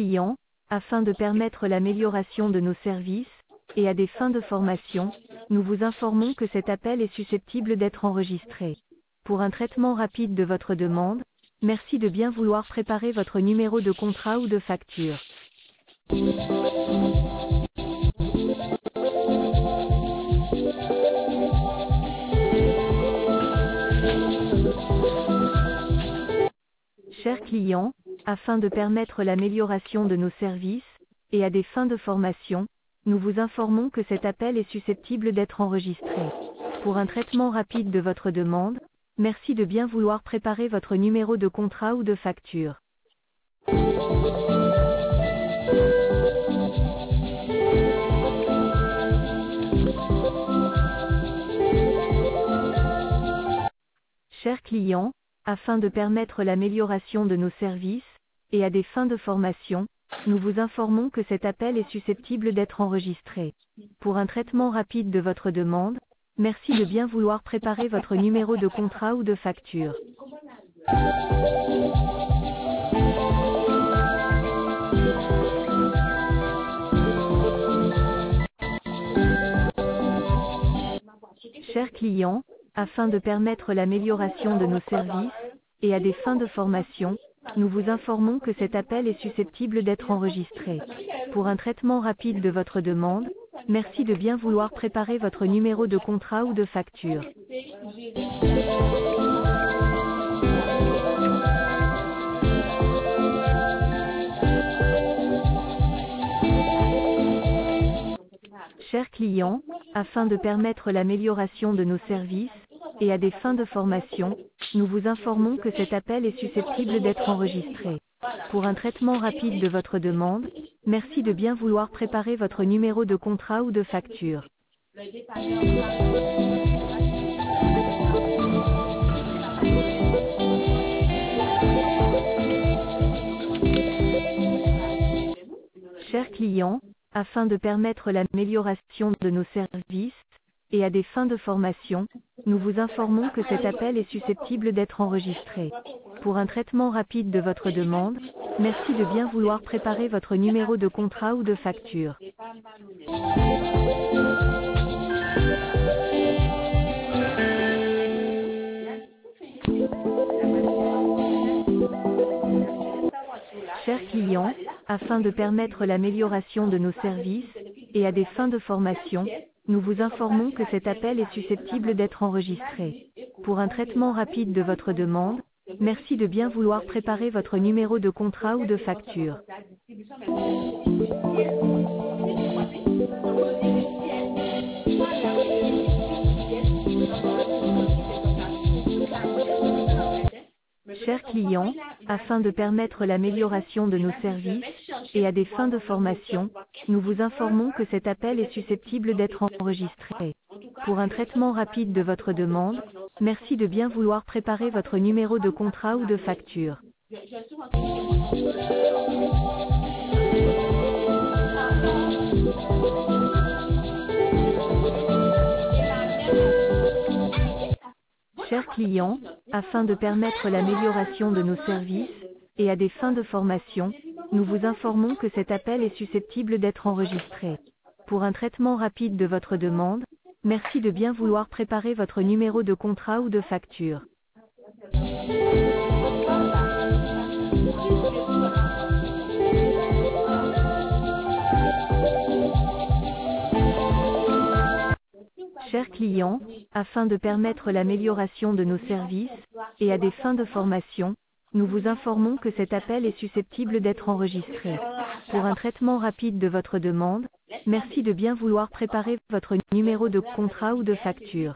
client, afin de permettre l'amélioration de nos services, et à des fins de formation, nous vous informons que cet appel est susceptible d'être enregistré. Pour un traitement rapide de votre demande, merci de bien vouloir préparer votre numéro de contrat ou de facture. Chers clients, afin de permettre l'amélioration de nos services, et à des fins de formation, nous vous informons que cet appel est susceptible d'être enregistré. Pour un traitement rapide de votre demande, merci de bien vouloir préparer votre numéro de contrat ou de facture. Chers clients, afin de permettre l'amélioration de nos services, et à des fins de formation, nous vous informons que cet appel est susceptible d'être enregistré. Pour un traitement rapide de votre demande, merci de bien vouloir préparer votre numéro de contrat ou de facture. Chers clients, afin de permettre l'amélioration de nos services, et à des fins de formation, nous vous informons que cet appel est susceptible d'être enregistré. Pour un traitement rapide de votre demande, merci de bien vouloir préparer votre numéro de contrat ou de facture. Chers clients, afin de permettre l'amélioration de nos services, et à des fins de formation, nous vous informons que cet appel est susceptible d'être enregistré. Pour un traitement rapide de votre demande, merci de bien vouloir préparer votre numéro de contrat ou de facture. Chers clients, afin de permettre l'amélioration de nos services, et à des fins de formation, nous vous informons que cet appel est susceptible d'être enregistré. Pour un traitement rapide de votre demande, merci de bien vouloir préparer votre numéro de contrat ou de facture. Chers clients, afin de permettre l'amélioration de nos services, et à des fins de formation, nous vous informons que cet appel est susceptible d'être enregistré. Pour un traitement rapide de votre demande, merci de bien vouloir préparer votre numéro de contrat ou de facture. Chers clients, afin de permettre l'amélioration de nos services, et à des fins de formation, nous vous informons que cet appel est susceptible d'être enregistré. Pour un traitement rapide de votre demande, merci de bien vouloir préparer votre numéro de contrat ou de facture. Chers clients, afin de permettre l'amélioration de nos services, et à des fins de formation, nous vous informons que cet appel est susceptible d'être enregistré. Pour un traitement rapide de votre demande, merci de bien vouloir préparer votre numéro de contrat ou de facture. Chers clients, afin de permettre l'amélioration de nos services, et à des fins de formation, nous vous informons que cet appel est susceptible d'être enregistré. Pour un traitement rapide de votre demande, merci de bien vouloir préparer votre numéro de contrat ou de facture.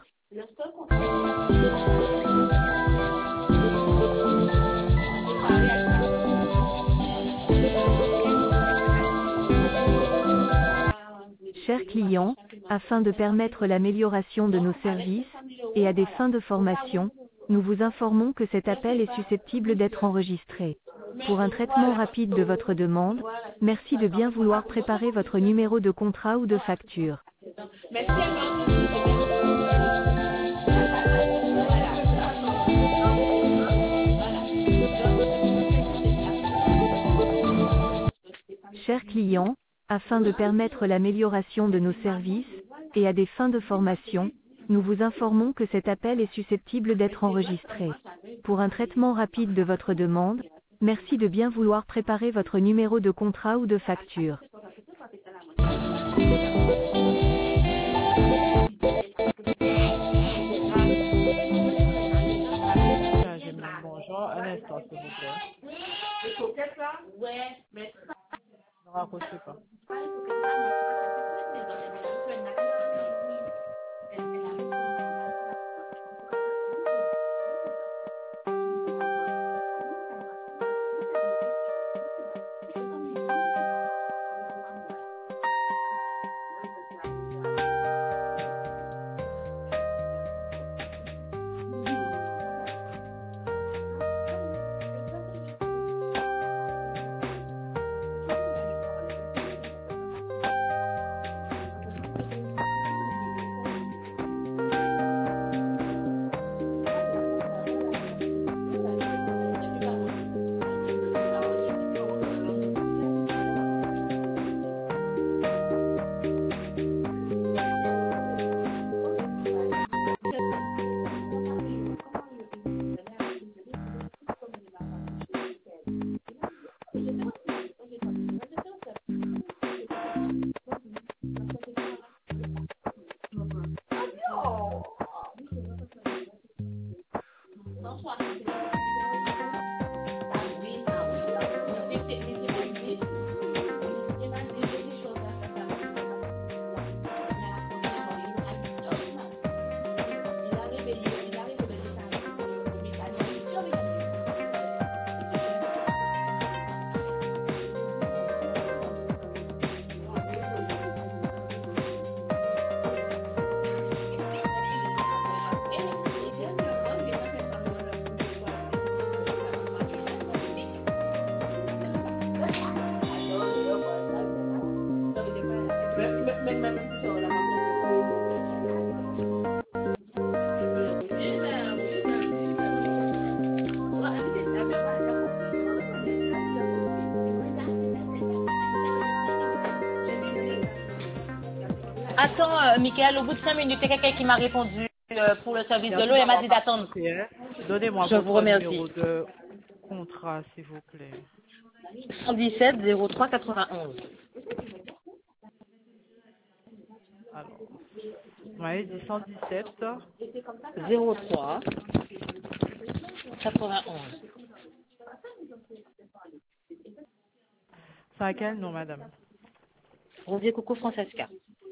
Chers clients, afin de permettre l'amélioration de nos services, et à des fins de formation, nous vous informons que cet appel est susceptible d'être enregistré. Pour un traitement rapide de votre demande, merci de bien vouloir préparer votre numéro de contrat ou de facture. Chers clients, afin de permettre l'amélioration de nos services, et à des fins de formation, nous vous informons que cet appel est susceptible d'être enregistré. Pour un traitement rapide de votre demande, merci de bien vouloir préparer votre numéro de contrat ou de facture. Bonjour, un instant, s'il vous plaît. Ne raccrochez pas. Attends, Michael, au bout de 5 minutes, il y a quelqu'un qui m'a répondu pour le service de l'eau et m'a dit d'attendre. Donnez-moi Je vous votre numéro remercie. de contrat, s'il vous plaît. 117 03 91. Alors, vous m'avez dit 117. 03 91. C'est à quel nom, madame? Rosier Coco Francesca.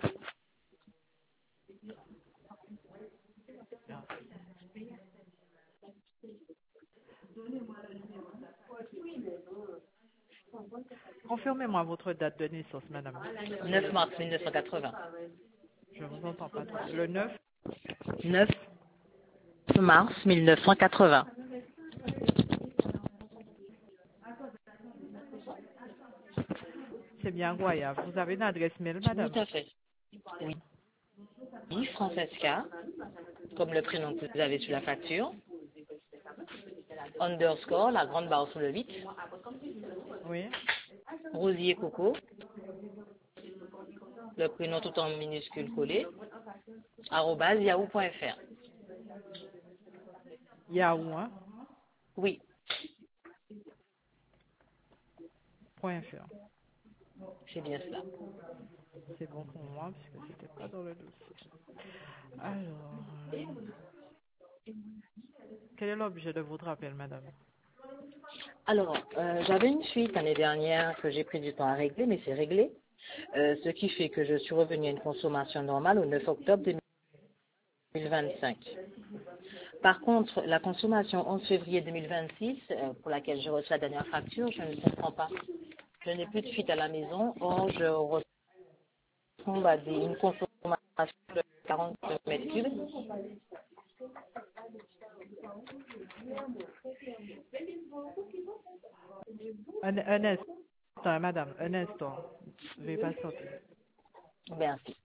Confirmez-moi votre date de naissance, madame. 9 mars 1980. Je vous entends pas trop. Le 9. 9 mars 1980. C'est bien Goya. Vous avez une adresse mail, madame? Tout à fait. Oui. Oui, Francesca, comme le prénom que vous avez sur la facture. Underscore, la grande barre sur le 8. Oui. Rosier Coco, le prénom tout en minuscule collé, arobase yahoo.fr. Yahoo, hein? Oui, .fr. c'est bien cela. C'est bon pour moi, puisque c'était pas dans le dossier. Alors, quel est l'objet de votre appel, madame? Alors, j'avais une fuite l'année dernière que j'ai pris du temps à régler, mais c'est réglé. Ce qui fait que je suis revenue à une consommation normale au 9 octobre 2025. Par contre, la consommation 11 février 2026, pour laquelle je reçois la dernière facture, je ne comprends pas. Je n'ai plus de fuite à la maison, or je retombe à une consommation de 40 mètres cubes. Un instant, madame, un instant. Veuillez patienter. Merci.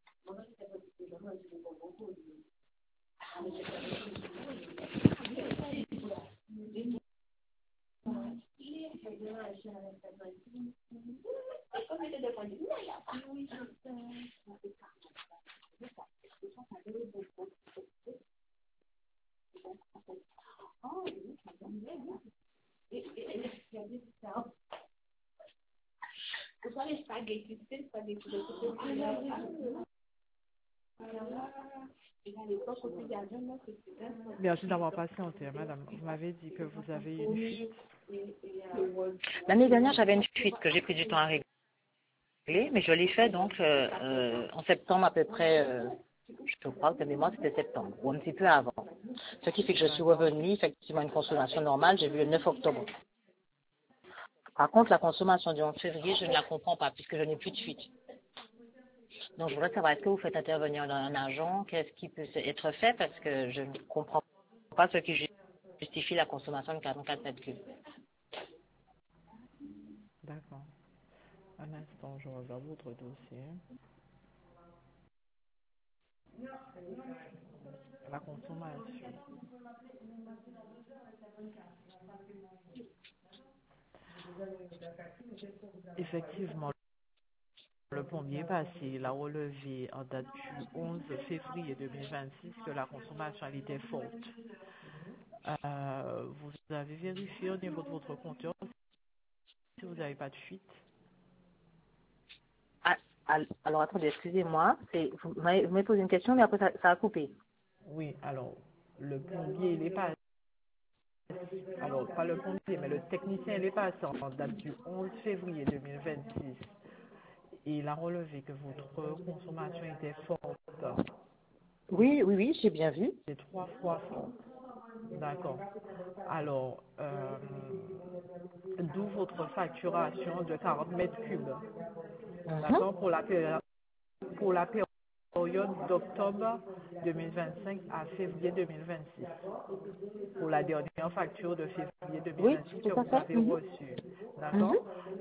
Merci d'avoir patienté, madame. Vous m'avez dit que vous avez une fuite. L'année dernière, j'avais une fuite que j'ai pris du temps à régler, mais je l'ai fait donc en septembre à peu près, je crois que de mémoire c'était septembre, ou un petit peu avant. Ce qui fait que je suis revenue effectivement à une consommation normale, j'ai vu le 9 octobre. Par contre, la consommation du 11 février, je ne la comprends pas puisque je n'ai plus de fuite. Donc je voudrais savoir, est-ce que vous faites intervenir dans un agent, qu'est-ce qui peut être fait parce que je ne comprends pas ce qui justifie la consommation de 44 mètres cubes. D'accord. Un instant, je regarde votre dossier. La consommation. Effectivement, le plombier passé, il a relevé en date du 11 février 2026 que la consommation elle était forte. Vous avez vérifié au niveau de votre compteur si vous n'avez pas de fuite? Ah, alors attendez, excusez-moi, vous m'avez posé une question mais après ça a coupé. Oui, alors le plombier il est passé. Alors pas le plombier mais le technicien il est passé en date du 11 février 2026 et il a relevé que votre consommation était forte. Oui, j'ai bien vu. C'est 3 fois forte. D'accord. Alors, d'où votre facturation de 40 mètres cubes. D'accord, pour la période d'octobre 2025 à février 2026. Pour la dernière facture de février Oui, 2026 que tout à vous fait. avez reçue. D'accord.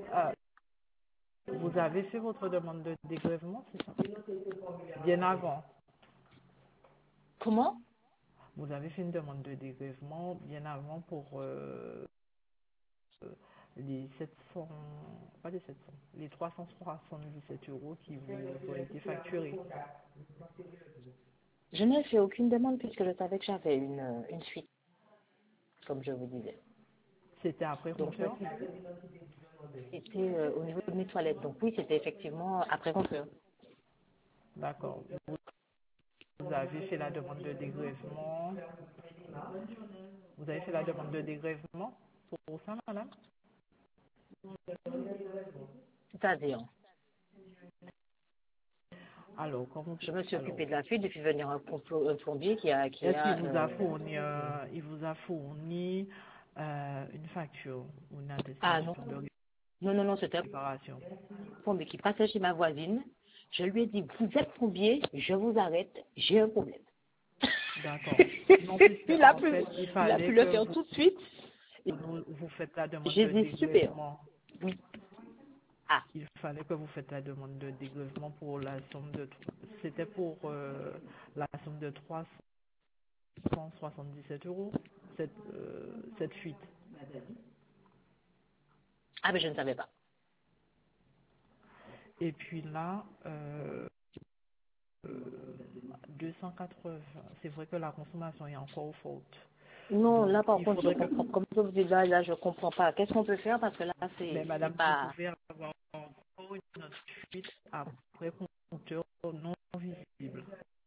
Vous avez fait votre demande de dégrèvement, c'est ça? Bien avant. Comment? Vous avez fait une demande de dégrèvement bien avant pour les 700, pas les 700, les 377 euros qui vous ont été facturés. Je n'ai fait aucune demande puisque je savais que j'avais une suite, comme je vous disais. C'était après Donc compteur? c'était au niveau de mes toilettes. Donc oui, c'était effectivement après compteur. D'accord. Vous avez fait la demande de dégrèvement. Vous avez fait la demande de dégrèvement pour ça, madame? C'est-à-dire, Alors, quand vous, je me suis alors, occupée de la fuite depuis venir un plombier qui a est-ce qu'il vous a fourni, une facture ou une Ah non, attestation de non, c'était un réparation? plombier qui passait chez ma voisine. Je lui ai dit, vous êtes plombier, je vous arrête, j'ai un problème. D'accord. Non, puisque il a en pu, fait, il il a fallait pu le que faire tout de suite. vous faites la demande J'ai de dit, super. dégrèvement. Oui. Ah, Il fallait que vous faites la demande de dégrèvement pour la somme de, c'était pour la somme de 377 euros, cette fuite. ah, mais je ne savais pas. Et puis là, 280, c'est vrai que la consommation est encore forte. Non, Donc, là par il contre, je faudrait que, comprends. Comme je vous dis là, je comprends pas. Qu'est-ce qu'on peut faire parce que là, mais c'est madame, vous pas. pouvez avoir encore une autre fuite après compteur non visible.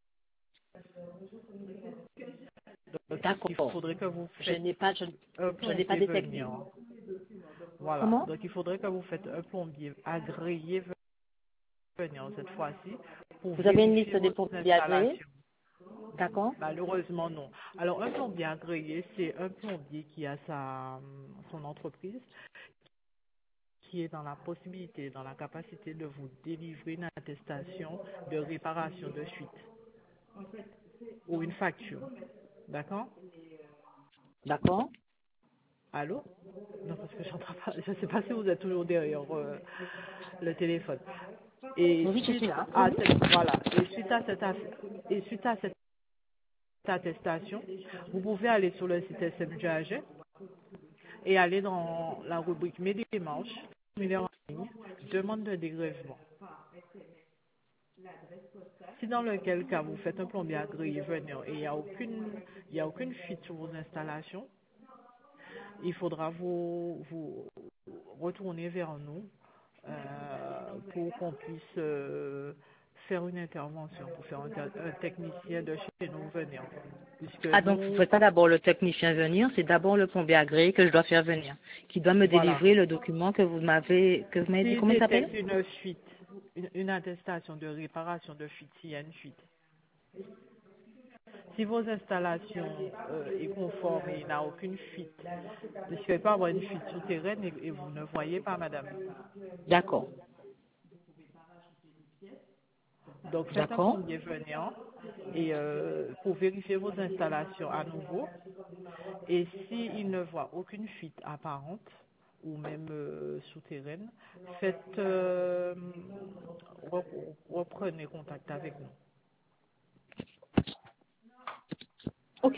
Donc, il D'accord. faudrait que vous Je faites n'ai pas, un je n'ai pas plombier détecté. venir. Voilà. Comment? Donc, il faudrait que vous faites un plombier agréé venir cette fois-ci pour Vous avez une vérifier liste des votre plombiers agréés? installation. D'accord. Malheureusement, non. Alors, un plombier agréé, c'est un plombier qui a son entreprise, qui est dans la possibilité, dans la capacité de vous délivrer une attestation de réparation de fuite ou une facture. D'accord? D'accord. Allô? Non, parce que j'entends pas. Je ne sais pas si vous êtes toujours derrière le téléphone. Et Oui, je suite suis là. à cette, voilà, et suite à cette attestation, vous pouvez aller sur le site SMGAG et aller dans la rubrique Mes démarches, formulaire en ligne, demande de dégrèvement. Si dans lequel cas vous faites un plombier agréé venir et il n'y a aucune fuite sur vos installations, il faudra vous retourner vers nous pour qu'on puisse faire une intervention, pour faire un technicien de chez nous venir. Puisque Ah, donc vous ne faites pas d'abord le technicien venir, c'est d'abord le plombier agréé que je dois faire venir, qui doit me voilà. délivrer le document que vous m'avez dit. Comment il s'appelle? Une fuite, une attestation de réparation de fuite, s'il y a une fuite. Si vos installations est conforme et il n'y a aucune fuite, puisqu'il peut y avoir une fuite souterraine et vous ne voyez pas, madame. D'accord. Donc faites un D'accord. plombier venir et pour vérifier vos installations à nouveau. Et s'il ne voit aucune fuite apparente ou même souterraine, reprenez contact avec nous. Ok.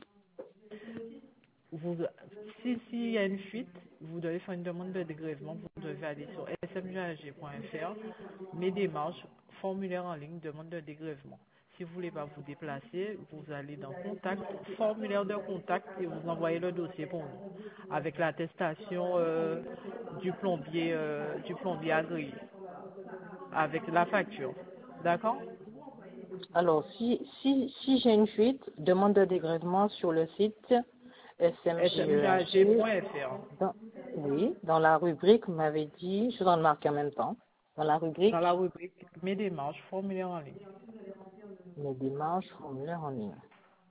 S'il y a une fuite, vous devez faire une demande de dégrèvement. Vous devez aller sur smgag.fr, mes démarches, formulaire en ligne, demande de dégrèvement. Si vous ne voulez pas vous déplacer, vous allez dans contact, formulaire de contact et vous envoyez le dossier pour nous avec l'attestation du plombier agréé, avec la facture. D'accord? Alors, si j'ai une fuite, demande de dégrèvement sur le site smgag.fr. Oui, dans la rubrique, vous m'avez dit, je suis dans le marquer en même temps, dans la rubrique Mes démarches, formulaire en ligne. Mes démarches, formulaire en ligne.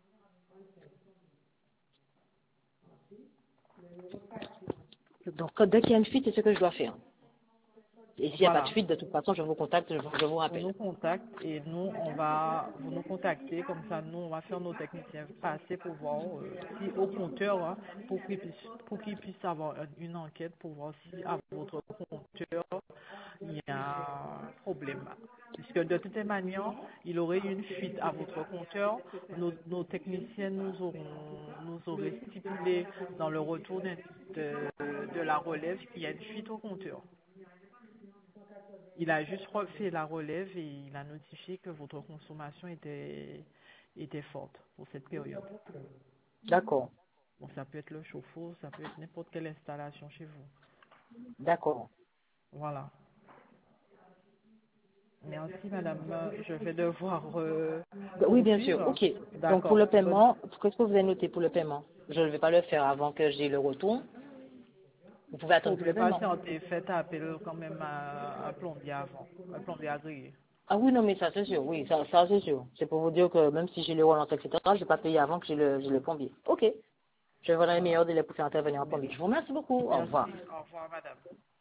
Donc, dès qu'il y a une fuite, c'est ce que je dois faire. Et s'il n'y a pas de fuite, de toute façon, je vous contacte, je vous rappelle. Vous nous contactez et vous nous contactez, comme ça nous on va faire nos techniciens passer pour voir si au compteur, hein, pour qu'ils puissent avoir une enquête pour voir si à votre compteur il y a un problème. Puisque de toute manière, il aurait eu une fuite à votre compteur, nos techniciens nous auraient stipulé dans le retour de la relève qu'il y a une fuite au compteur. Il a juste refait la relève et il a notifié que votre consommation était forte pour cette période. D'accord. Bon, ça peut être le chauffe-eau, ça peut être n'importe quelle installation chez vous. D'accord. Voilà. Merci, madame. Je vais devoir... oui, bien sûr. OK. Donc, pour le paiement, qu'est-ce que vous avez noté pour le paiement? Je ne vais pas le faire avant que j'ai le retour. Vous pouvez attendre pour le paiement. Faites appel quand même à un plombier avant, un plombier agréé. Ah oui, non, mais ça c'est sûr. Oui, ça c'est sûr. C'est pour vous dire que même si j'ai les relances, etc., je ne vais pas payer avant que j'ai le plombier. OK. Je vais voir les meilleurs délais pour faire intervenir un plombier. Je vous remercie beaucoup. Au revoir. Au revoir, madame.